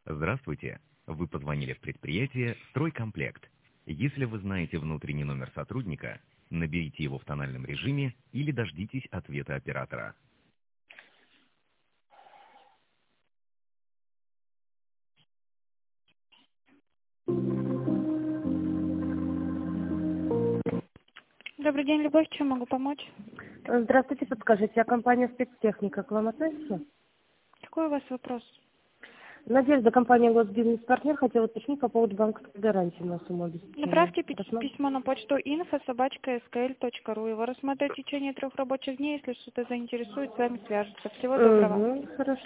Здравствуйте. Вы позвонили в предприятие «Стройкомплект». Если вы знаете внутренний номер сотрудника, наберите его в тональном режиме или дождитесь ответа оператора. Добрый день, Любовь. Чем могу помочь? Здравствуйте, подскажите, а компания «Спецтехника» к вам относится? Какой у вас вопрос? Надежда, компания «Госбизнес-партнер», хотела уточнить по поводу банковской гарантии на сумму обеспечения. Направьте письмо на почту info@skl.ru. Его рассмотрят в течение 3 рабочих дней. Если что-то заинтересует, с вами свяжутся. Всего доброго. Хорошо.